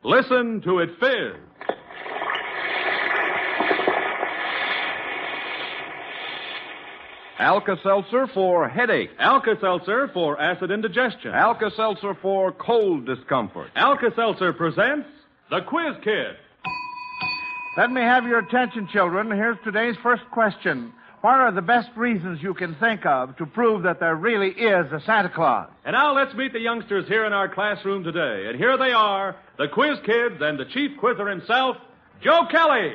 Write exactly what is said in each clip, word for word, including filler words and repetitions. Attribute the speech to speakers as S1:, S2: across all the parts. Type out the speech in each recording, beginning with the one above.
S1: Listen to it fizz. Alka-Seltzer for headache.
S2: Alka-Seltzer for acid indigestion.
S1: Alka-Seltzer for cold discomfort.
S2: Alka-Seltzer presents The Quiz Kid.
S3: Let me have your attention, children. Here's today's first question. What are the best reasons you can think of to prove that there really is a Santa Claus?
S2: And now let's meet the youngsters here in our classroom today. And here they are, the Quiz Kids and the Chief Quizzer himself, Joe Kelly.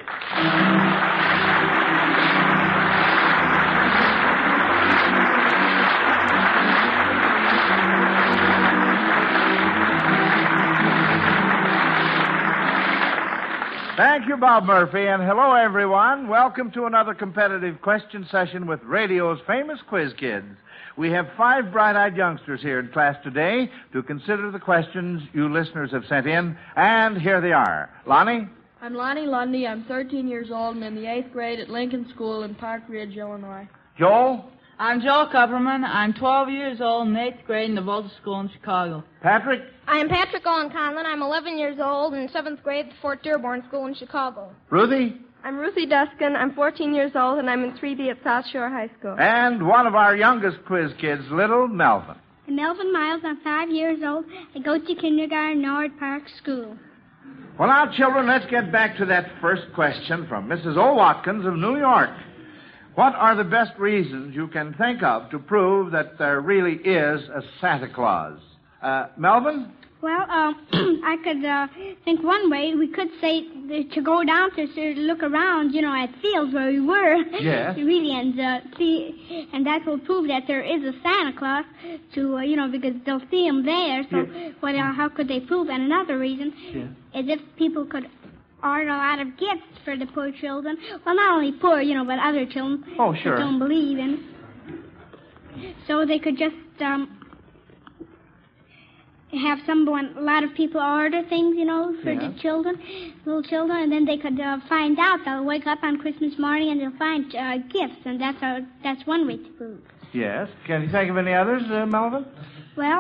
S3: Thank you, Bob Murphy, and hello, everyone. Welcome to another competitive question session with radio's famous Quiz Kids. We have five bright-eyed youngsters here in class today to consider the questions you listeners have sent in, and here they are. Lonnie?
S4: I'm Lonnie Lundy. I'm thirteen years old and in the eighth grade at Lincoln School in Park Ridge, Illinois.
S3: Joel?
S5: I'm Joel Kupperman. I'm twelve years old in eighth grade in the Volta School in Chicago.
S3: Patrick?
S6: I am Patrick Owen Conlon. I'm eleven years old in seventh grade at Fort Dearborn School in Chicago.
S3: Ruthie?
S7: I'm Ruthie Duskin. I'm fourteen years old, and I'm in three B at South Shore High School.
S3: And one of our youngest quiz kids, little Melvin.
S8: I'm Melvin Miles. I'm five years old. I go to kindergarten, Norwood Park School.
S3: Well, now, children, let's get back to that first question from Missus O. Watkins of New York. What are the best reasons you can think of to prove that there really is a Santa Claus? Uh, Melvin?
S8: Well, uh, I could uh, think one way. We could say to go down to, to look around, you know, at fields where we were.
S3: Yes.
S8: Really, and uh, see, and that will prove that there is a Santa Claus. To uh, you know, because they'll see him there. So,
S3: yes.
S8: what? Uh, how could they prove? And another reason
S3: yes.
S8: is if people could order a lot of gifts for the poor children. Well, not only poor, you know, but other children
S3: oh, sure.
S8: that don't believe in it. So they could just um, have someone, a lot of people order things, you know, for
S3: yeah.
S8: the children, little children, and then they could uh, find out. They'll wake up on Christmas morning and they'll find uh, gifts, and that's a, that's one way to prove.
S3: Yes. Can you think of any others, uh, Melvin?
S8: Well,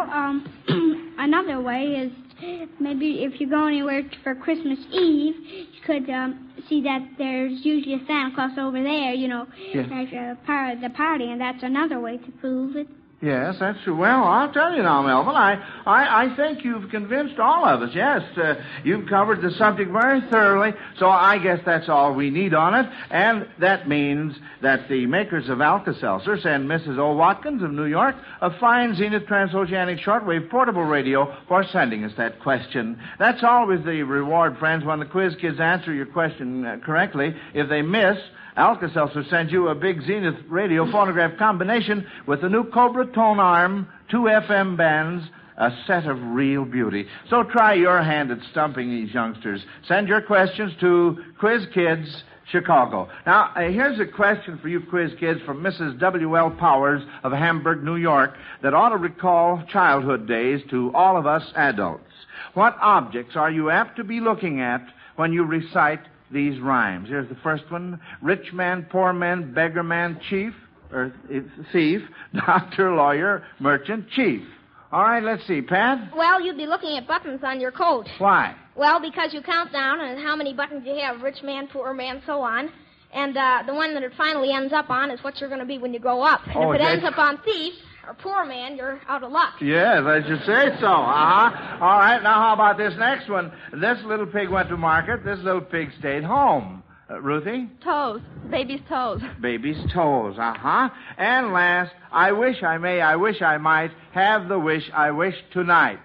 S8: um, another way is maybe if you go anywhere for Christmas Eve, you could um, see that there's usually a Santa Claus over there, you know,
S3: yes.
S8: like a part of the party, and that's another way to prove it.
S3: Yes, that's true. Well, I'll tell you now, Melvin, I, I, I think you've convinced all of us. Yes, uh, you've covered the subject very thoroughly, so I guess that's all we need on it. And that means that the makers of Alka-Seltzer send Missus O. Watkins of New York a fine Zenith transoceanic shortwave portable radio for sending us that question. That's always the reward, friends, when the quiz kids answer your question uh, correctly. If they miss, Alka-Seltzer sends you a big Zenith radio phonograph combination with the new Cobra tone arm, two F M bands, a set of real beauty. So try your hand at stumping these youngsters. Send your questions to Quiz Kids, Chicago. Now, uh, here's a question for you quiz kids from Missus W L Powers of Hamburg, New York, that ought to recall childhood days to all of us adults. What objects are you apt to be looking at when you recite these rhymes? Here's the first one. Rich man, poor man, beggar man, chief, or thief, doctor, lawyer, merchant, chief. All right, let's see. Pat?
S6: Well, you'd be looking at buttons on your coat.
S3: Why?
S6: Well, because you count down on how many buttons you have, rich man, poor man, so on. And uh, the one that it finally ends up on is what you're going to be when you grow up. And
S3: oh,
S6: if it
S3: okay.
S6: ends up on thief or poor man, you're out of luck.
S3: Yes, I should say so. Uh-huh. All right, now how about this next one? This little pig went to market. This little pig stayed home. Uh, Ruthie?
S7: Toes. Baby's toes.
S3: Baby's toes, uh-huh. And last, I wish I may, I wish I might have the wish I wish tonight.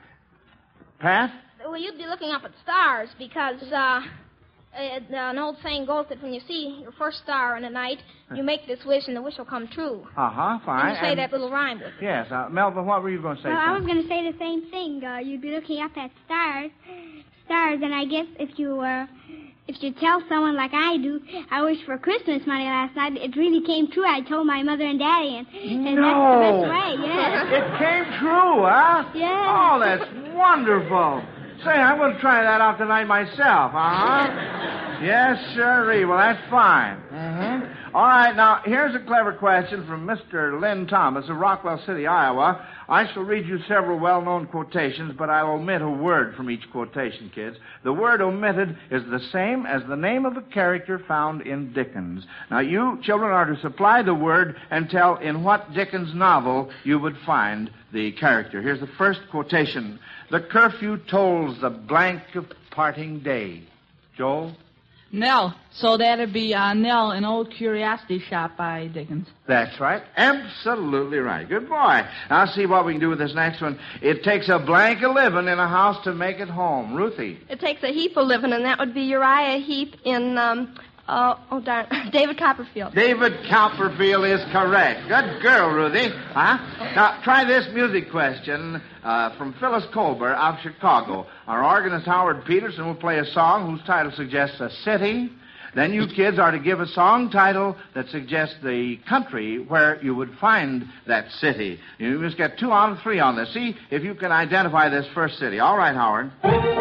S3: Pat?
S6: Well, you'd be looking up at stars because uh, it, uh, an old saying goes that when you see your first star in the night, you make this wish and the wish will come true.
S3: Uh-huh, fine.
S6: And you say
S3: and...
S6: that little rhyme with it.
S3: Yes. Uh, Melvin, what were you going to say?
S8: Well,
S3: son?
S8: I was going to say the same thing. Uh, you'd be looking up at stars, stars, and I guess if you uh, if you tell someone like I do, I wish for Christmas money last night, it really came true. I told my mother and daddy, and, and
S3: no.
S8: that's the best way, yes.
S3: It came true, huh?
S8: Yes.
S3: Oh, that's wonderful. Say, I'm going to try that out tonight myself, uh-huh. Yes, sirree. Well, that's fine. Mm-hmm. All right, now, here's a clever question from Mister Lynn Thomas of Rockwell City, Iowa. I shall read you several well-known quotations, but I'll omit a word from each quotation, kids. The word omitted is the same as the name of a character found in Dickens. Now, you children are to supply the word and tell in what Dickens novel you would find the character. Here's the first quotation. The curfew tolls the blank of parting day. Joel?
S5: Nell. So that'd be uh, Nell, an old curiosity shop by Dickens.
S3: That's right. Absolutely right. Good boy. Now, see what we can do with this next one. It takes a blank of living in a house to make it home. Ruthie.
S7: It takes a heap of living, and that would be Uriah Heep in, um, uh, oh, darn, David Copperfield.
S3: David Copperfield is correct. Good girl, Ruthie. Huh? Now, try this music question uh, from Phyllis Colbert of Chicago. Our organist, Howard Peterson, will play a song whose title suggests a city. Then you kids are to give a song title that suggests the country where you would find that city. You must get two out of three on this. See if you can identify this first city. All right, Howard.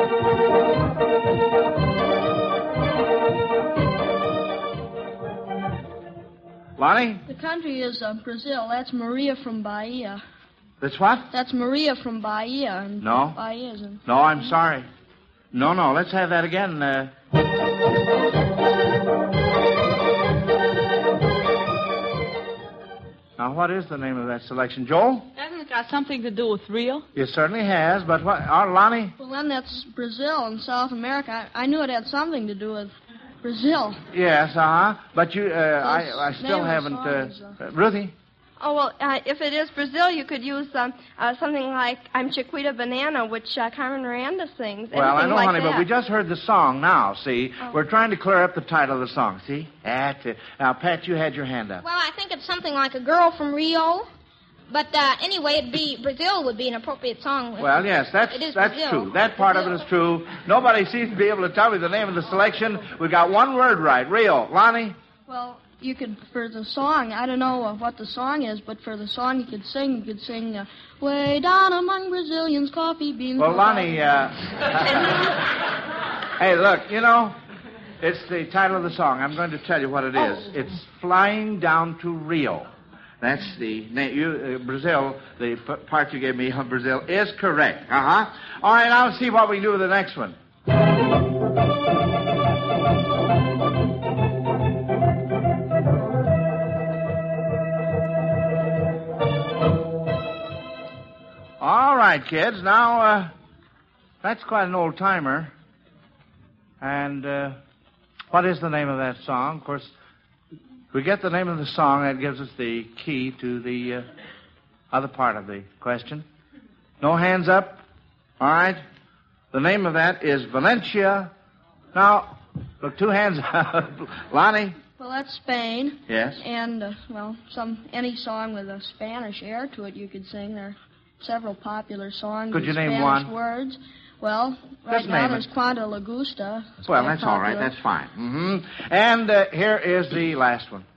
S3: Lonnie?
S4: The country is uh, Brazil. That's Maria from Bahia.
S3: That's what?
S4: That's Maria from Bahia. And
S3: No.
S4: Bahia is in...
S3: No, I'm sorry. No, no, let's have that again. Uh... Now, what is the name of that selection? Joel?
S5: Hasn't it got something to do with Rio?
S3: It certainly has, but what... Uh, Lonnie?
S4: Well, then that's Brazil in South America. I, I knew it had something to do with Brazil.
S3: Yes, uh-huh. But you, uh, I, I still
S4: name of the
S3: haven't...
S4: song
S3: Uh,
S4: is, uh,
S3: uh, Ruthie?
S7: Oh, well, uh, if it is Brazil, you could use um, uh, something like I'm Chiquita Banana, which uh, Carmen Miranda sings.
S3: Well, I
S7: Anything
S3: know,
S7: like
S3: honey,
S7: that.
S3: but we just heard the song now, see?
S7: Oh.
S3: We're trying to clear up the title of the song, see? That's it. Now, Pat, you had your hand up.
S6: Well, I think it's something like a girl from Rio. But uh, anyway, it'd be Brazil would be an appropriate song.
S3: Well, yes, that's
S6: It is
S3: that's
S6: Brazil.
S3: true. That part
S6: Brazil.
S3: of it is true. Nobody seems to be able to tell me the name of the selection. We got one word right. Rio. Lonnie?
S4: Well, you could, for the song, I don't know uh, what the song is, but for the song you could sing, you could sing, uh, way down among Brazilians, coffee beans.
S3: Well, Lonnie, uh... hey, look, you know, it's the title of the song. I'm going to tell you what it is.
S4: Oh.
S3: It's Flying Down to Rio. That's the name. You, uh, Brazil, the p- part you gave me of Brazil is correct. Uh-huh. All right, now let's see what we can do with the next one. All right, kids. Now, uh, that's quite an old timer. And uh, what is the name of that song? Of course, we get the name of the song, that gives us the key to the uh, other part of the question. No hands up? All right. The name of that is Valencia. Now, look, two hands up. Lonnie?
S4: Well, that's Spain.
S3: Yes.
S4: And, uh, well, some any song with a Spanish air to it you could sing. There are several popular songs
S3: Could
S4: with
S3: you name
S4: Spanish
S3: one?
S4: words. Well, right
S3: Just
S4: now
S3: name
S4: there's
S3: it.
S4: Quanta La Gusta. It's
S3: Well,
S4: quite
S3: that's all right.
S4: popular.
S3: That's fine. Mm-hmm. And uh, here is the last one.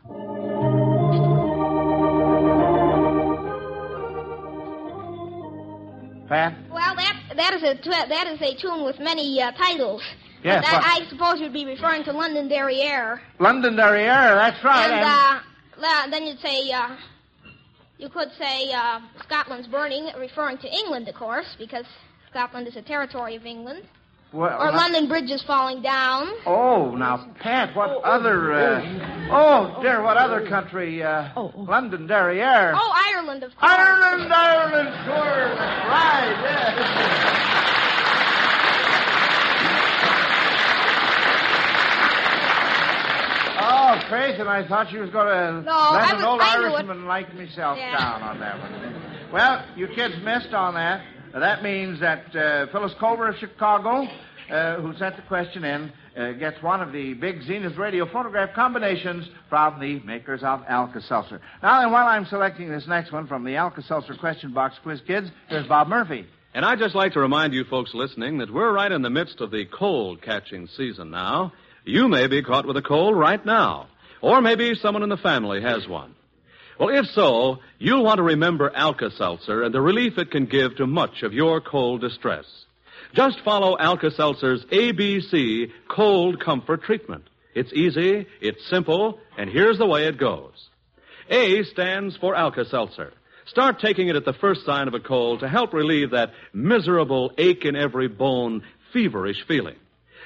S3: Pat?
S6: Well, that that is a tw- that is a tune with many uh, titles.
S3: Yes,
S6: But
S3: what?
S6: I, I suppose you'd be referring to London Derriere.
S3: London Derriere, that's right.
S6: And
S3: and-
S6: uh, la- then you'd say, uh, you could say uh, Scotland's burning, referring to England, of course, because Scotland is a territory of England.
S3: well,
S6: Or
S3: now-
S6: London Bridge is falling down.
S3: Oh, now, Pat, what other... Uh... Oh, dear, what other country? Uh...
S5: Oh, oh.
S3: London Derriere.
S6: Oh, Ireland, of course.
S3: Ireland, Ireland, sure. Right, yes. Oh, Faith, and I thought you was going to
S6: No,
S3: let
S6: I
S3: an
S6: was-
S3: old
S6: I knew it.
S3: Irishman like myself
S6: Yeah.
S3: down on that one. Well, you kids missed on that. That means that uh, Phyllis Culver of Chicago, uh, who sent the question in, uh, gets one of the big Zenith radio phonograph combinations from the makers of Alka-Seltzer. Now then, while I'm selecting this next one from the Alka-Seltzer question box quiz kids, here's Bob Murphy.
S2: And I'd just like to remind you folks listening that we're right in the midst of the cold-catching season now. You may be caught with a cold right now. Or maybe someone in the family has one. Well, if so, you'll want to remember Alka-Seltzer and the relief it can give to much of your cold distress. Just follow Alka-Seltzer's A B C cold comfort treatment. It's easy, it's simple, and here's the way it goes. A stands for Alka-Seltzer. Start taking it at the first sign of a cold to help relieve that miserable ache in every bone, feverish feeling.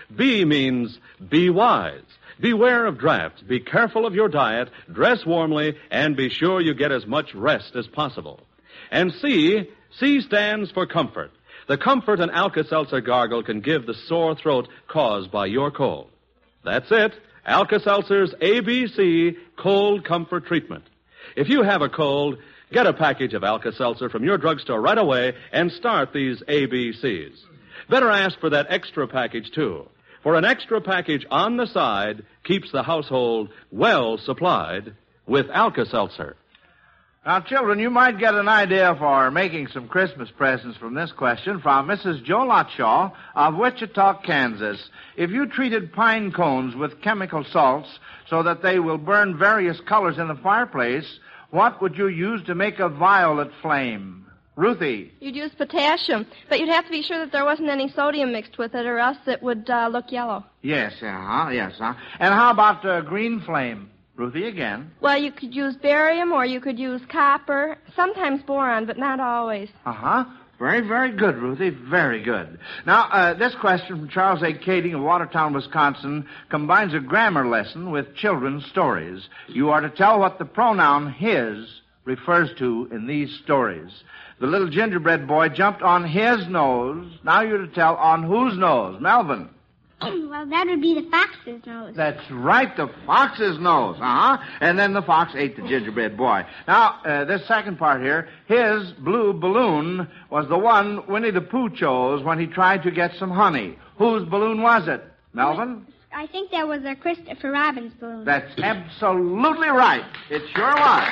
S2: B means be wise. Beware of drafts. Be careful of your diet. Dress warmly, and be sure you get as much rest as possible. And C, C stands for comfort. The comfort an Alka-Seltzer gargle can give the sore throat caused by your cold. That's it. Alka-Seltzer's A B C Cold Comfort Treatment. If you have a cold, get a package of Alka-Seltzer from your drugstore right away and start these A B Cs. Better ask for that extra package, too. For an extra package on the side keeps the household well supplied with Alka-Seltzer.
S3: Now, children, you might get an idea for making some Christmas presents from this question from Missus Joe Lotshaw of Wichita, Kansas. If you treated pine cones with chemical salts so that they will burn various colors in the fireplace, what would you use to make a violet flame? Ruthie.
S7: You'd use potassium, but you'd have to be sure that there wasn't any sodium mixed with it, or else it would uh, look yellow.
S3: Yes, uh-huh, yes, huh? And how about uh, green flame? Ruthie again.
S7: Well, you could use barium, or you could use copper, sometimes boron, but not always.
S3: Uh-huh. Very, very good, Ruthie. Very good. Now, uh, this question from Charles A. Kading of Watertown, Wisconsin, combines a grammar lesson with children's stories. You are to tell what the pronoun his refers to in these stories. The little gingerbread boy jumped on his nose. Now you're to tell on whose nose? Melvin.
S8: Well, that would be the fox's nose.
S3: That's right, the fox's nose. Uh-huh. And then the fox ate the gingerbread boy. Now, uh, this second part here, his blue balloon was the one Winnie the Pooh chose when he tried to get some honey. Whose balloon was it? Melvin?
S8: I think that was a Christopher Robin's balloon.
S3: That's absolutely right. It sure was.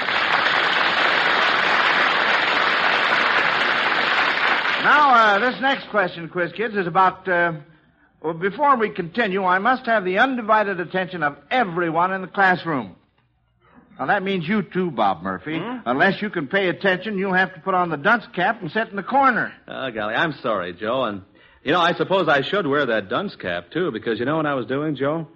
S3: Now, uh, this next question, Quiz Kids, is about... Uh, Well, before we continue, I must have the undivided attention of everyone in the classroom. Now, that means you too, Bob Murphy.
S2: Hmm?
S3: Unless you can pay attention, you'll have to put on the dunce cap and sit in the corner.
S2: Oh, golly, I'm sorry, Joe. And, you know, I suppose I should wear that dunce cap, too, because you know what I was doing, Joe?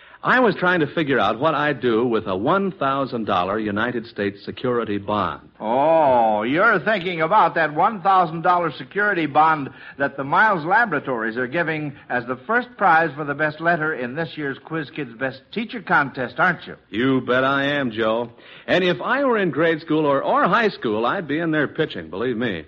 S2: I was trying to figure out what I'd do with a one thousand dollars United States security bond.
S3: Oh, you're thinking about that one thousand dollars security bond that the Miles Laboratories are giving as the first prize for the best letter in this year's Quiz Kids Best Teacher Contest, aren't you?
S2: You bet I am, Joe. And if I were in grade school or, or high school, I'd be in there pitching, believe me.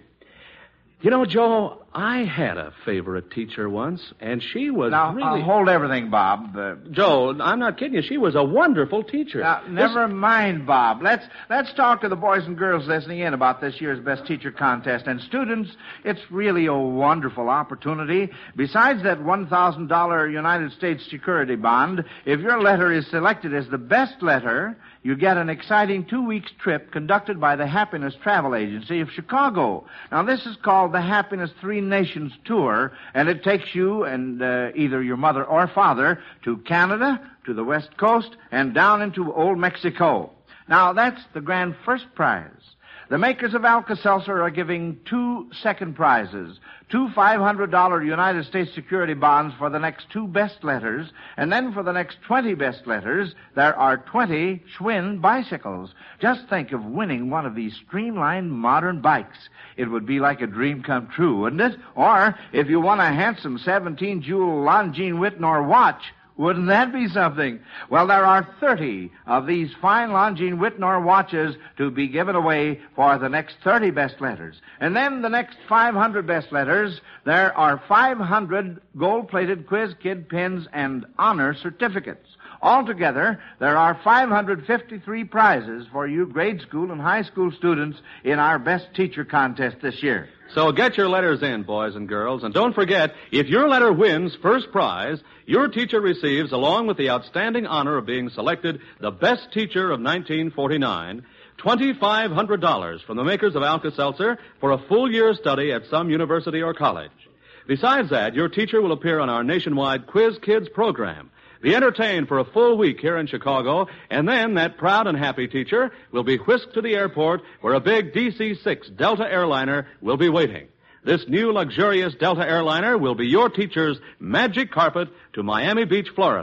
S2: You know, Joe, I had a favorite teacher once, and she was
S3: now,
S2: really...
S3: Now, hold everything, Bob. Uh,
S2: Joe, I'm not kidding you. She was a wonderful teacher.
S3: Now, never this... mind, Bob. Let's let's talk to the boys and girls listening in about this year's Best Teacher Contest. And students, it's really a wonderful opportunity. Besides that one thousand dollars United States security bond, if your letter is selected as the best letter, you get an exciting two-week trip conducted by the Happiness Travel Agency of Chicago. Now, this is called the Happiness Three Nations Tour, and it takes you and uh, either your mother or father to Canada, to the West Coast, and down into Old Mexico. Now, that's the grand first prize. The makers of Alka-Seltzer are giving two second prizes, two five hundred dollars United States security bonds for the next two best letters, and then for the next twenty best letters, there are twenty Schwinn bicycles. Just think of winning one of these streamlined modern bikes. It would be like a dream come true, wouldn't it? Or if you won a handsome seventeen-jewel Longines Whitnor watch, wouldn't that be something? Well, there are thirty of these fine Longines Whitnor watches to be given away for the next thirty best letters. And then the next five hundred best letters, there are five hundred gold-plated Quiz Kid pins and honor certificates. Altogether, there are five hundred fifty-three prizes for you grade school and high school students in our Best Teacher Contest this year.
S2: So get your letters in, boys and girls. And don't forget, if your letter wins first prize, your teacher receives, along with the outstanding honor of being selected the best teacher of nineteen forty-nine, two thousand five hundred dollars from the makers of Alka-Seltzer for a full year's study at some university or college. Besides that, your teacher will appear on our nationwide Quiz Kids program, be entertained for a full week here in Chicago, and then that proud and happy teacher will be whisked to the airport where a big D C six Delta airliner will be waiting. This new luxurious Delta airliner will be your teacher's magic carpet to Miami Beach, Florida.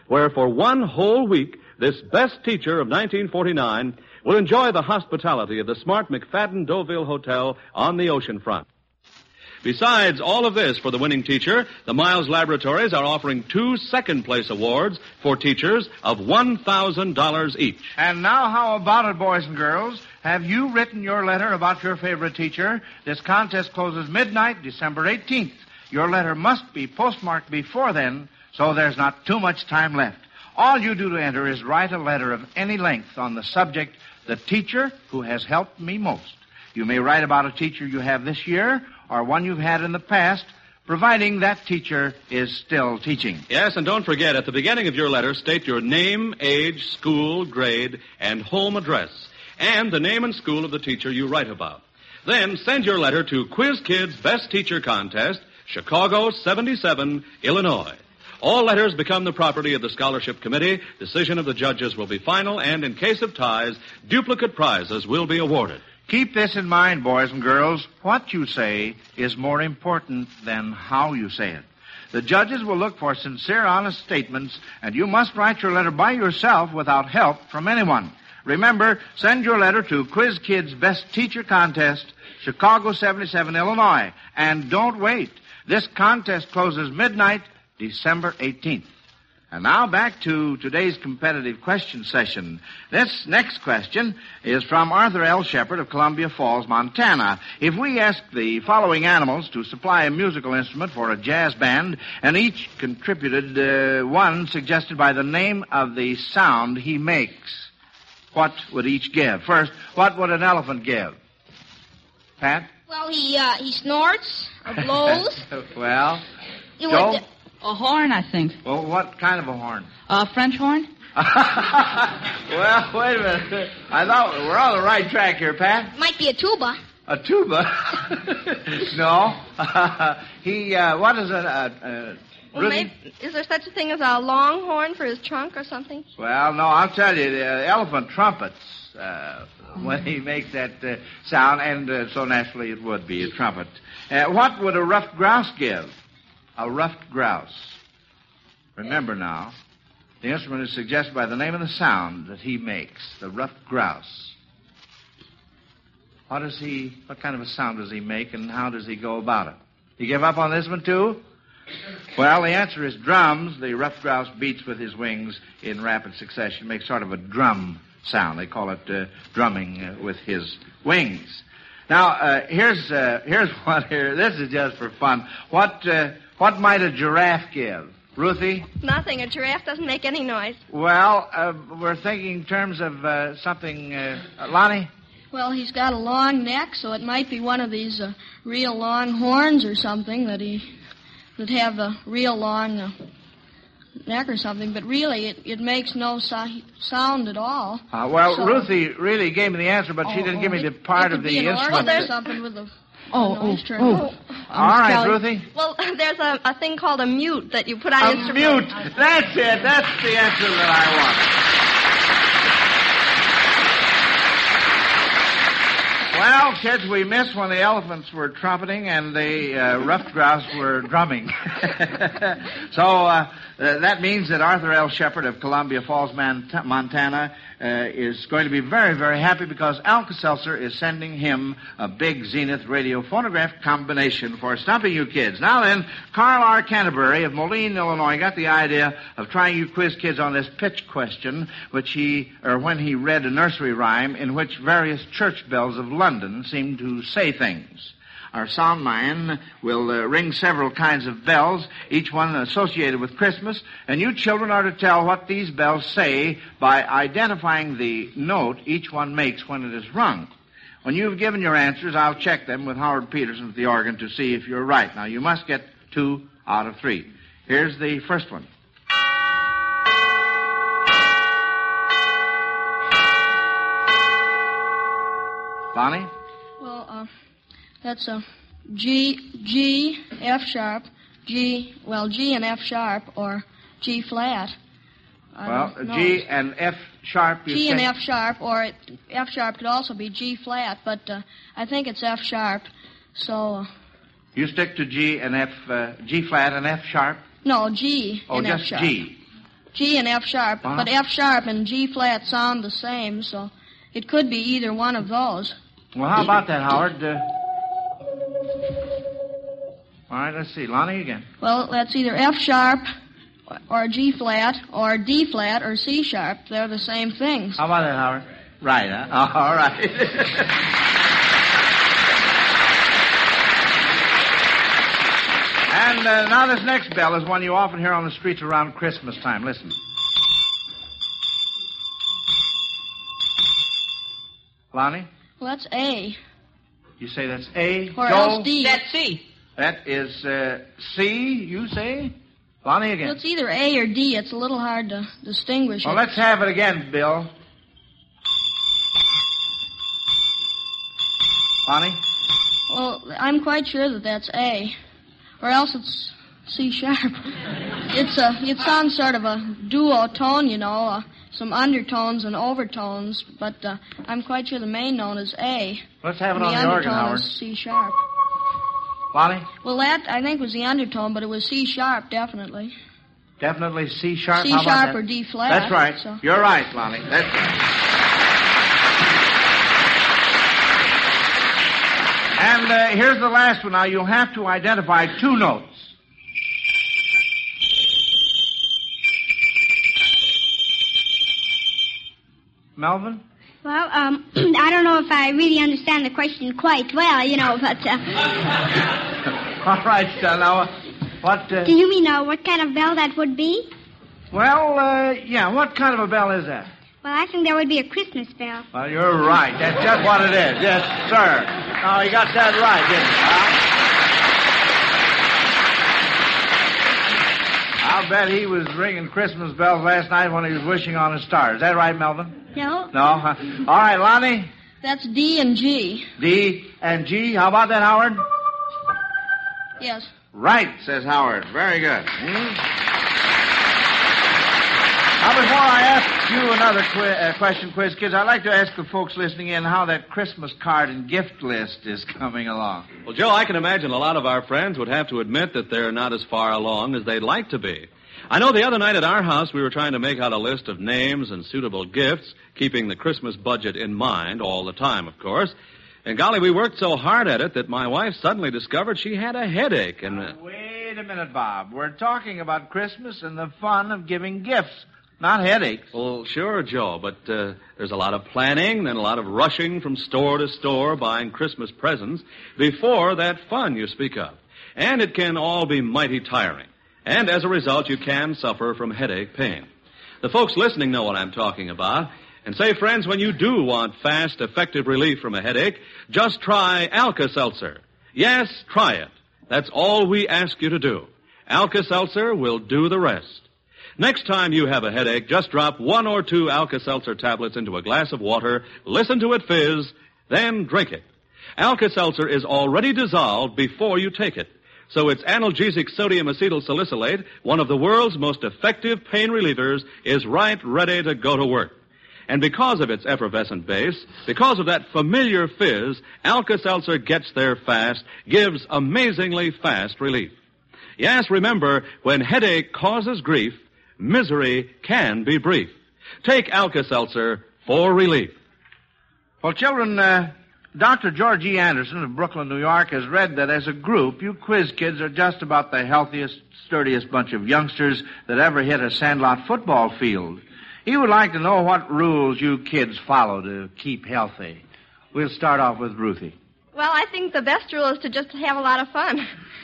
S2: where for one whole week, this best teacher of nineteen forty-nine will enjoy the hospitality of the smart McFadden Deauville Hotel on the ocean front. Besides all of this for the winning teacher, the Miles Laboratories are offering two second-place awards for teachers of one thousand dollars each.
S3: And now how about it, boys and girls? Have you written your letter about your favorite teacher? This contest closes midnight, December eighteenth. Your letter must be postmarked before then, so there's not too much time left. All you do to enter is write a letter of any length on the subject, the teacher who has helped me most. You may write about a teacher you have this year or one you've had in the past, providing that teacher is still teaching.
S2: Yes, and don't forget, at the beginning of your letter, state your name, age, school, grade, and home address, and the name and school of the teacher you write about. Then send your letter to Quiz Kids Best Teacher Contest, Chicago seventy-seven, Illinois. All letters become the property of the Scholarship Committee. Decision of the judges will be final, and in case of ties, duplicate prizes will be awarded.
S3: Keep this in mind, boys and girls. What you say is more important than how you say it. The judges will look for sincere, honest statements, and you must write your letter by yourself without help from anyone. Remember, send your letter to Quiz Kids Best Teacher Contest, Chicago seventy-seven, Illinois. And don't wait. This contest closes midnight, December eighteenth. And now back to today's competitive question session. This next question is from Arthur L. Shepard of Columbia Falls, Montana. If we ask the following animals to supply a musical instrument for a jazz band, and each contributed uh, one suggested by the name of the sound he makes, what would each give? First, what would an elephant give? Pat?
S6: Well, he uh, he snorts or blows.
S3: Well,
S6: You
S3: Joe?
S6: would-
S5: A horn, I think.
S3: Well, what kind of a horn?
S5: A French horn?
S3: Well, wait a minute. I thought we're on the right track here, Pat.
S6: Might be a tuba.
S3: A tuba? No. he, uh, what is it? Uh, uh,
S7: Well,
S3: Ruthie?
S7: maybe, is there such a thing as a long horn for his trunk or something?
S3: Well, no, I'll tell you, the elephant trumpets uh, when he makes that uh, sound, and uh, so naturally it would be a trumpet. Uh, what would a ruffed grouse give? A ruffed grouse. Remember now, the instrument is suggested by the name of the sound that he makes, the ruffed grouse. What does he, what kind of a sound does he make, and how does he go about it? You give up on this one, too? Well, the answer is drums. The ruffed grouse beats with his wings in rapid succession, makes sort of a drum sound. They call it uh, drumming uh, with his wings. Now, uh, here's uh, here's one here. This is just for fun. What uh, what might a giraffe give? Ruthie?
S7: Nothing. A giraffe doesn't make any noise.
S3: Well, uh, we're thinking in terms of uh, something... Uh, Lonnie?
S4: Well, he's got a long neck, so it might be one of these uh, real long horns or something that he... that have a real long uh, neck or something, but really it, it makes no so- sound at all.
S3: Uh, well,
S4: So-
S3: Ruthie really gave me the answer, but she
S4: Oh,
S3: didn't give me
S4: it-
S3: the part
S4: it
S3: of
S4: could
S3: the
S4: be an
S3: instrument.
S4: organ or
S3: that-
S4: something with a
S5: Oh,
S4: noise
S5: oh,
S4: turn.
S5: oh.
S3: All right,
S5: Sally.
S3: Ruthie.
S7: Well, there's a, a thing called a mute that you put on
S3: A
S7: instruments.
S3: mute. That's it. That's the answer that I want. Well, kids, we missed when the elephants were trumpeting and the uh, ruffed grouse were drumming. so uh, uh, that means that Arthur L. Shepard of Columbia Falls, Man- Montana, uh, is going to be very, very happy because Alka-Seltzer is sending him a big Zenith radio phonograph combination for stumping you kids. Now then, Carl R. Canterbury of Moline, Illinois, got the idea of trying you quiz kids on this pitch question, which he, or when he read a nursery rhyme in which various church bells of London seemed to say things. Our sound man will uh, ring several kinds of bells, each one associated with Christmas, and you children are to tell what these bells say by identifying the note each one makes when it is rung. When you've given your answers, I'll check them with Howard Peterson at the organ to see if you're right. Now, you must get two out of three. Here's the first one. Bonnie?
S4: Well, uh, that's a G, G, F sharp, G, well, G and F sharp, or G flat. I
S3: Well,
S4: don't know.
S3: G and F sharp, you
S4: G
S3: say?
S4: and F sharp, or it, F sharp could also be G flat, but uh, I think it's F sharp. So, uh,
S3: You stick to G and F, uh, G flat and F sharp?
S4: no, G
S3: Oh,
S4: and F
S3: just
S4: sharp.
S3: G.
S4: G and F sharp,
S3: Uh-huh.
S4: but F sharp and G flat sound the same, so it could be either one of those.
S3: Well, how about that, Howard? Uh... All right, let's see. Lonnie again.
S4: Well, that's either F sharp or G flat or D flat or C sharp. They're the same things.
S3: How about that, Howard? Right, huh? Oh, all right. And uh, now this next bell is one you often hear on the streets around Christmas time. Listen. Lonnie?
S4: Well, that's A.
S3: You say that's A?
S4: Or
S3: Joe?
S4: else D.
S5: That's C.
S3: That is uh, C, you say? Lonnie again.
S4: Well, it's either A or D. It's a little hard to distinguish
S3: Well,
S4: it.
S3: let's have it again, Bill. Lonnie?
S4: Well, I'm quite sure that that's A. Or else it's C sharp. It's a, it sounds sort of a duo tone, you know, uh, some undertones and overtones, but uh, I'm quite sure the main note is A.
S3: Let's have it
S4: and
S3: on
S4: the
S3: the organ,
S4: undertone
S3: Howard.
S4: is C sharp.
S3: Lonnie?
S4: Well, that, I think, was the undertone, but it was C sharp, definitely.
S3: Definitely C sharp.
S4: C
S3: How about
S4: sharp
S3: that?
S4: or D flat.
S3: That's right.
S4: So.
S3: You're right, Lonnie. That's right. And uh, here's the last one. Now, you'll have to identify two notes. Melvin?
S8: Well, um, I don't know if I really understand the question quite well, you know, but, uh...
S3: All right, son. Now, what, uh...
S8: Do you mean, uh, what kind of bell that would be?
S3: Well, uh, yeah, what kind of a bell is that?
S8: Well, I think that would be a Christmas bell.
S3: Well, you're right. That's just what it is. Yes, sir. Oh, you got that right, didn't you? Huh? I'll bet he was ringing Christmas bells last night when he was wishing on a star. Is that right, Melvin?
S8: No.
S3: No? Huh? All right, Lonnie.
S4: That's D and G.
S3: D and G. How about that, Howard?
S4: Yes.
S3: Right, says Howard. Very good. Hmm? Now, before I ask you another qui- uh, question, quiz kids, I'd like to ask the folks listening in how that Christmas card and gift list is coming along.
S2: Well, Joe, I can imagine a lot of our friends would have to admit that they're not as far along as they'd like to be. I know the other night at our house we were trying to make out a list of names and suitable gifts, keeping the Christmas budget in mind all the time, of course. And golly, we worked so hard at it that my wife suddenly discovered she had a headache. And uh...
S3: Wait a minute, Bob. We're talking about Christmas and the fun of giving gifts. Not headaches.
S2: Well, sure, Joe, but uh, there's a lot of planning and a lot of rushing from store to store buying Christmas presents before that fun you speak of. And it can all be mighty tiring. And as a result, you can suffer from headache pain. The folks listening know what I'm talking about. And say, friends, when you do want fast, effective relief from a headache, just try Alka-Seltzer. Yes, try it. That's all we ask you to do. Alka-Seltzer will do the rest. Next time you have a headache, just drop one or two Alka-Seltzer tablets into a glass of water, listen to it fizz, then drink it. Alka-Seltzer is already dissolved before you take it, so its analgesic sodium acetylsalicylate, one of the world's most effective pain relievers, is right ready to go to work. And because of its effervescent base, because of that familiar fizz, Alka-Seltzer gets there fast, gives amazingly fast relief. Yes, remember, when headache causes grief, misery can be brief. Take Alka-Seltzer for relief.
S3: Well, children, uh, Doctor George E. Anderson of Brooklyn, New York, has read that as a group, you quiz kids are just about the healthiest, sturdiest bunch of youngsters that ever hit a sandlot football field. He would like to know what rules you kids follow to keep healthy. We'll start off with Ruthie.
S7: Well, I think the best rule is to just have a lot of fun.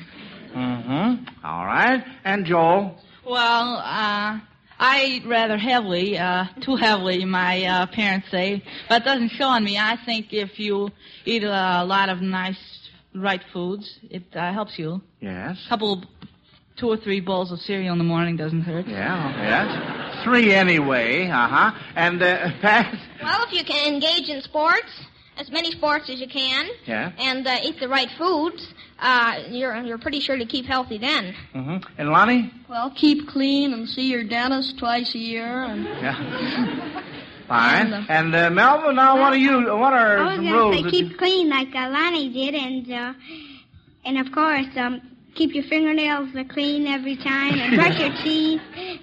S3: Mm-hmm. All right. And Joel?
S5: Well, uh, I eat rather heavily, uh, too heavily, my uh, parents say. But it doesn't show on me. I think if you eat a lot of nice, right foods, it uh, helps you.
S3: Yes.
S5: A couple, two or three bowls of cereal in the morning doesn't hurt.
S3: Yeah, yes. Three anyway, uh-huh. And, uh, Pat?
S6: Well, if you can engage in sports, as many sports as you can,
S3: Yeah.
S6: and uh, eat the right foods, uh, you're you're pretty sure to keep healthy then.
S3: Mm-hmm. And Lonnie?
S4: Well, keep clean and see your dentist twice a year. And
S3: Yeah. Fine.
S4: And, uh,
S3: And, uh, Melvin, now what are you, what are
S8: I was
S3: some
S8: going
S3: rules?
S8: to say
S3: that
S8: keep
S3: you-
S8: clean like uh, Lonnie did, and uh, and of course, um, keep your fingernails uh, clean every time, and brush your teeth.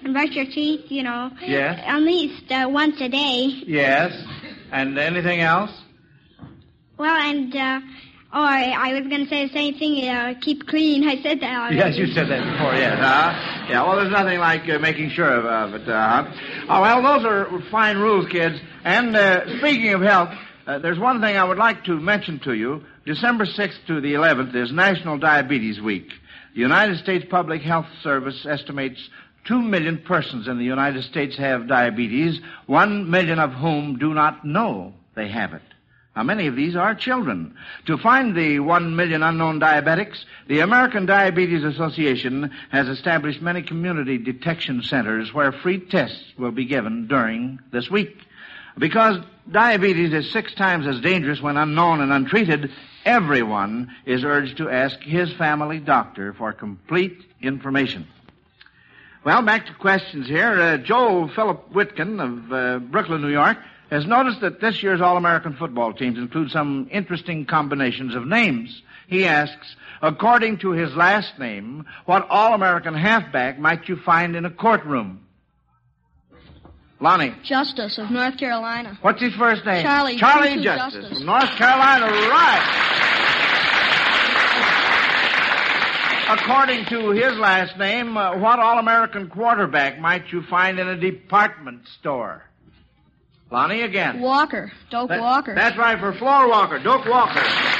S8: brush your teeth, you know.
S3: Yes.
S8: At least uh, once a day.
S3: Yes. And anything else?
S8: Well, and, uh, oh, I, I was going to say the same thing, uh, keep clean. I said that already.
S3: Yes, you said that before, yes. Uh, yeah, well, there's nothing like uh, making sure of, of it. Uh, oh, well, those are fine rules, kids. And uh, speaking of health, uh, there's one thing I would like to mention to you. December sixth to the eleventh is National Diabetes Week. The United States Public Health Service estimates two million persons in the United States have diabetes, one million of whom do not know they have it. Now, many of these are children. To find the one million unknown diabetics, the American Diabetes Association has established many community detection centers where free tests will be given during this week. Because diabetes is six times as dangerous when unknown and untreated, everyone is urged to ask his family doctor for complete information. Well, back to questions here. Uh, Joe Philip Whitkin of uh, Brooklyn, New York, has noticed that this year's All-American football teams include some interesting combinations of names. He asks, according to his last name, what All-American halfback might you find in a courtroom? Lonnie.
S4: Justice of North Carolina.
S3: What's his first name?
S4: Charlie.
S3: Charlie Justice.
S4: Justice.
S3: From North Carolina, right. According to his last name, uh, what All-American quarterback might you find in a department store? Lonnie again.
S4: Walker. Doak
S3: that,
S4: Walker.
S3: That's right, for floor walker. Doak Walker.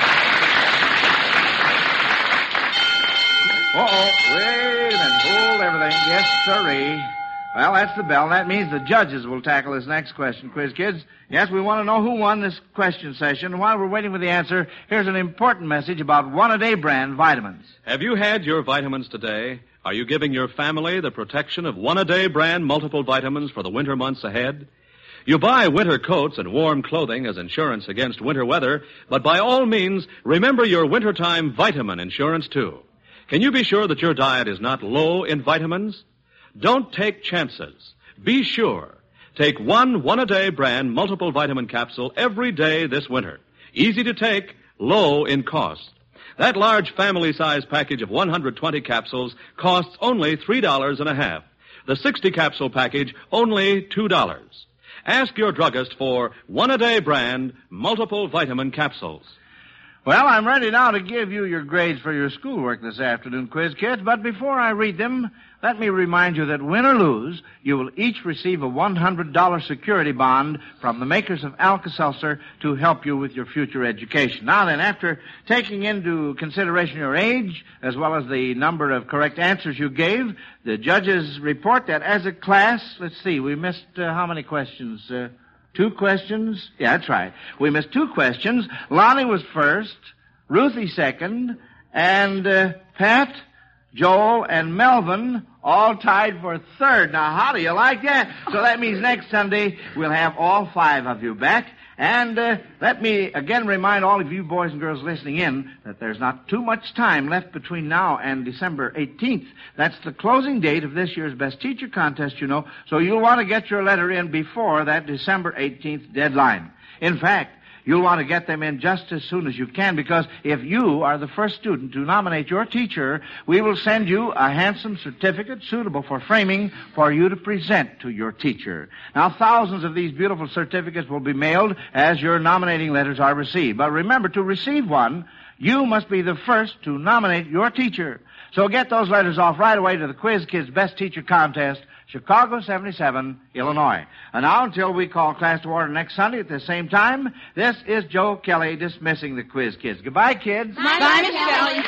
S3: Uh-oh. Wait a minute. Hold everything. Yes, sirree. Well, that's the bell. That means the judges will tackle this next question, quiz kids. Yes, we want to know who won this question session. While we're waiting for the answer, here's an important message about One-A-Day brand vitamins.
S2: Have you had your vitamins today? Are you giving your family the protection of One-A-Day brand multiple vitamins for the winter months ahead? You buy winter coats and warm clothing as insurance against winter weather, but by all means, remember your wintertime vitamin insurance, too. Can you be sure that your diet is not low in vitamins? Don't take chances. Be sure. Take one One-A-Day brand multiple vitamin capsule every day this winter. Easy to take, low in cost. That large family-size package of one hundred twenty capsules costs only three dollars and a half. The sixty capsule package, only two dollars. Ask your druggist for One-A-Day brand multiple vitamin capsules.
S3: Well, I'm ready now to give you your grades for your schoolwork this afternoon, quiz kids. But before I read them, let me remind you that win or lose, you will each receive a one hundred dollars security bond from the makers of Alka-Seltzer to help you with your future education. Now then, after taking into consideration your age, as well as the number of correct answers you gave, the judges report that as a class, let's see, we missed uh, how many questions? Uh, Two questions? Yeah, that's right. We missed two questions. Lonnie was first, Ruthie second, and uh, Pat, Joel, and Melvin all tied for third. Now, how do you like that? So that means next Sunday we'll have all five of you back. And uh, let me again remind all of you boys and girls listening in that there's not too much time left between now and December eighteenth. That's the closing date of this year's Best Teacher Contest, you know, so you'll want to get your letter in before that December eighteenth deadline. In fact, you'll want to get them in just as soon as you can, because if you are the first student to nominate your teacher, we will send you a handsome certificate suitable for framing for you to present to your teacher. Now, thousands of these beautiful certificates will be mailed as your nominating letters are received. But remember, to receive one, you must be the first to nominate your teacher. So get those letters off right away to the Quiz Kids Best Teacher Contest, Chicago seventy-seven, Illinois. And now, until we call class to order next Sunday at the same time, this is Joe Kelly dismissing the Quiz Kids. Goodbye, kids.
S5: Bye, Bye Miss Kelly.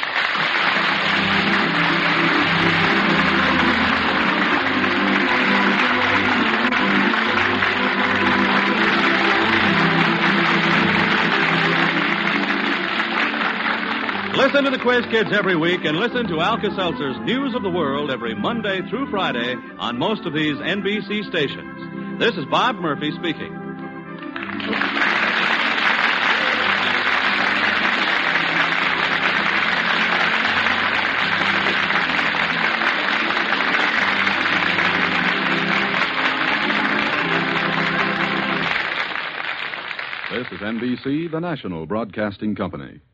S2: Listen to the Quiz Kids every week, and listen to Alka-Seltzer's News of the World every Monday through Friday on most of these N B C stations. This is Bob Murphy speaking.
S9: This is N B C, the national broadcasting company.